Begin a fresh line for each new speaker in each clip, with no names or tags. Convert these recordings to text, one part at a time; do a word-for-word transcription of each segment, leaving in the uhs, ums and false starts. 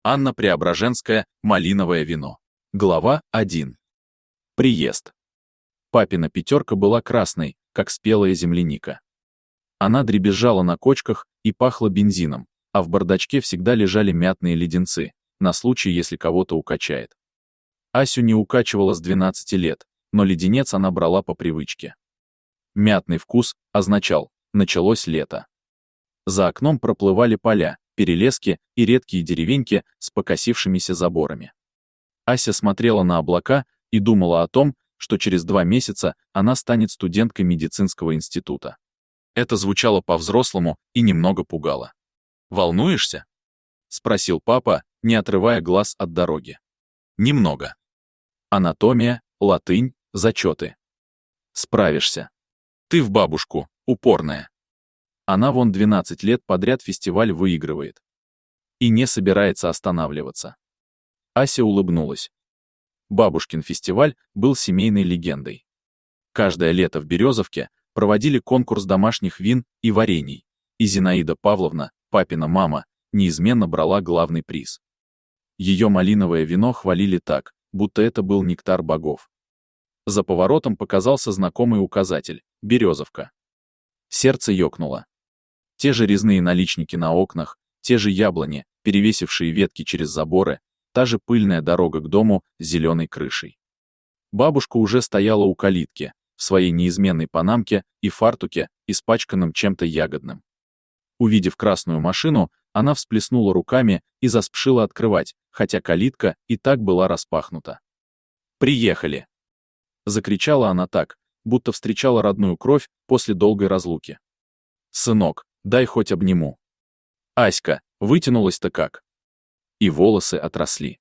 Анна Преображенская, малиновое вино. Глава один. Приезд. Папина пятерка была красной, как спелая земляника. Она дребезжала на кочках и пахла бензином, а в бардачке всегда лежали мятные леденцы, на случай, если кого-то укачает. Асю не укачивала с двенадцати лет, но леденец она брала по привычке. Мятный вкус означал «началось лето». За окном проплывали поля, перелески и редкие деревеньки с покосившимися заборами. Ася смотрела на облака и думала о том, что через два месяца она станет студенткой медицинского института. Это звучало по-взрослому и немного пугало. «Волнуешься?» — спросил папа, не отрывая глаз от дороги. «Немного. Анатомия, латынь, зачеты. Справишься. Ты в бабушку, упорная. Она вон двенадцать лет подряд фестиваль выигрывает. И не собирается останавливаться». Ася улыбнулась. Бабушкин фестиваль был семейной легендой. Каждое лето в Березовке проводили конкурс домашних вин и варений, и Зинаида Павловна, папина мама, неизменно брала главный приз. Ее малиновое вино хвалили так, будто это был нектар богов. За поворотом показался знакомый указатель — Березовка. Сердце ёкнуло. Те же резные наличники на окнах, те же яблони, перевесившие ветки через заборы, та же пыльная дорога к дому с зеленой крышей. Бабушка уже стояла у калитки, в своей неизменной панамке и фартуке, испачканном чем-то ягодным. Увидев красную машину, она всплеснула руками и заспешила открывать, хотя калитка и так была распахнута. «Приехали!» — закричала она так, будто встречала родную кровь после долгой разлуки. «Сынок, дай хоть обниму». Аська, вытянулась-то как. И волосы отросли.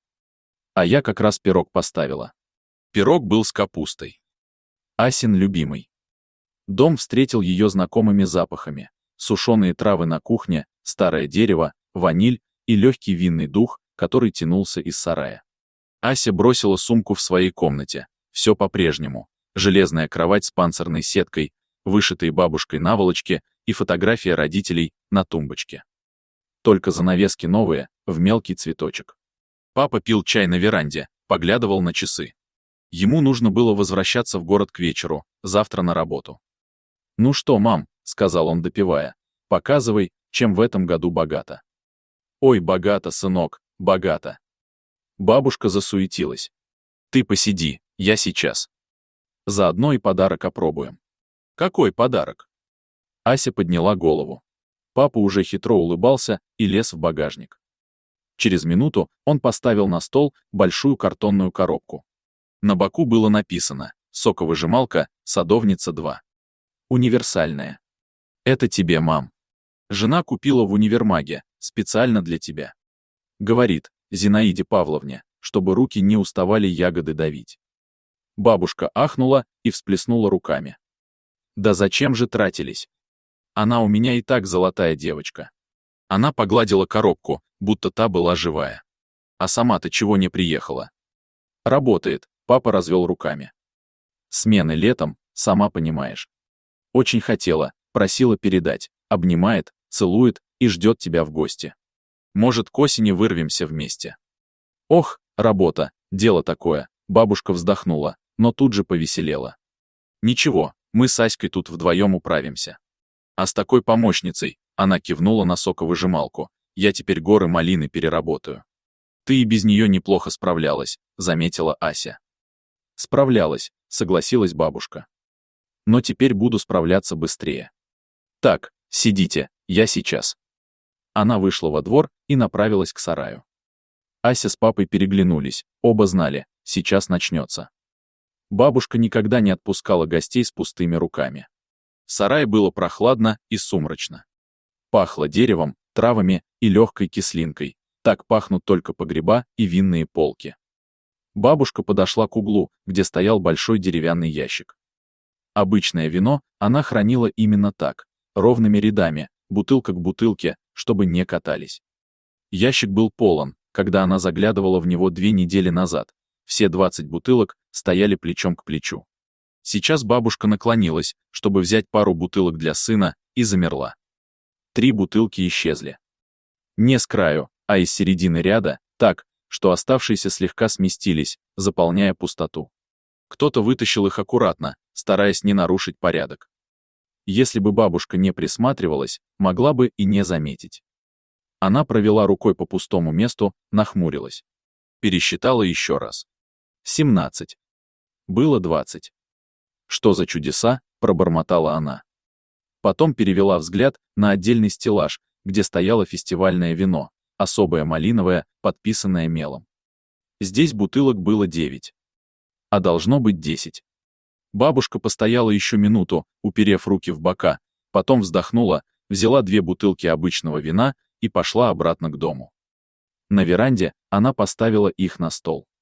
А я как раз пирог поставила. Пирог был с капустой. Асин любимый. Дом встретил ее знакомыми запахами. Сушеные травы на кухне, старое дерево, ваниль и легкий винный дух, который тянулся из сарая. Ася бросила сумку в своей комнате. Все по-прежнему. Железная кровать с панцирной сеткой, вышитые бабушкой наволочки и фотография родителей на тумбочке. Только занавески новые, в мелкий цветочек. Папа пил чай на веранде, поглядывал на часы. Ему нужно было возвращаться в город к вечеру, завтра на работу. «Ну что, мам», — сказал он, допивая, — «показывай, чем в этом году богато». «Ой, богато, сынок, богато». Бабушка засуетилась. «Ты посиди, я сейчас. Заодно и подарок опробуем». «Какой подарок?» Ася подняла голову. Папа уже хитро улыбался и лез в багажник. Через минуту он поставил на стол большую картонную коробку. На боку было написано «Соковыжималка, садовница два. Универсальная. Это тебе, мам. Жена купила в универмаге, специально для тебя. Говорит Зинаиде Павловне, чтобы руки не уставали ягоды давить». Бабушка ахнула и всплеснула руками. «Да зачем же тратились? Она у меня и так золотая девочка». Она погладила коробку, будто та была живая. «А сама-то чего не приехала?» «Работает», — папа развел руками. «Смены летом, сама понимаешь. Очень хотела, просила передать, обнимает, целует и ждет тебя в гости. Может, к осени вырвемся вместе». «Ох, работа, дело такое», — бабушка вздохнула, но тут же повеселела. «Ничего, мы с Аськой тут вдвоем управимся. А с такой помощницей», — она кивнула на соковыжималку, — «я теперь горы малины переработаю». «Ты и без нее неплохо справлялась», — заметила Ася. «Справлялась», — согласилась бабушка. «Но теперь буду справляться быстрее. Так, сидите, я сейчас». Она вышла во двор и направилась к сараю. Ася с папой переглянулись, оба знали, сейчас начнется. Бабушка никогда не отпускала гостей с пустыми руками. В сарае было прохладно и сумрачно. Пахло деревом, травами и легкой кислинкой. Так пахнут только погреба и винные полки. Бабушка подошла к углу, где стоял большой деревянный ящик. Обычное вино она хранила именно так, ровными рядами, бутылка к бутылке, чтобы не катались. Ящик был полон, когда она заглядывала в него две недели назад. Все двадцать бутылок стояли плечом к плечу. Сейчас бабушка наклонилась, чтобы взять пару бутылок для сына, и замерла. Три бутылки исчезли. Не с краю, а из середины ряда, так, что оставшиеся слегка сместились, заполняя пустоту. Кто-то вытащил их аккуратно, стараясь не нарушить порядок. Если бы бабушка не присматривалась, могла бы и не заметить. Она провела рукой по пустому месту, нахмурилась. Пересчитала еще раз. семнадцать. Было двадцать. «Что за чудеса?» — пробормотала она. Потом перевела взгляд на отдельный стеллаж, где стояло фестивальное вино, особое малиновое, подписанное мелом. Здесь бутылок было девять. А должно быть десять. Бабушка постояла еще минуту, уперев руки в бока, потом вздохнула, взяла две бутылки обычного вина и пошла обратно к дому. На веранде она поставила их на стол.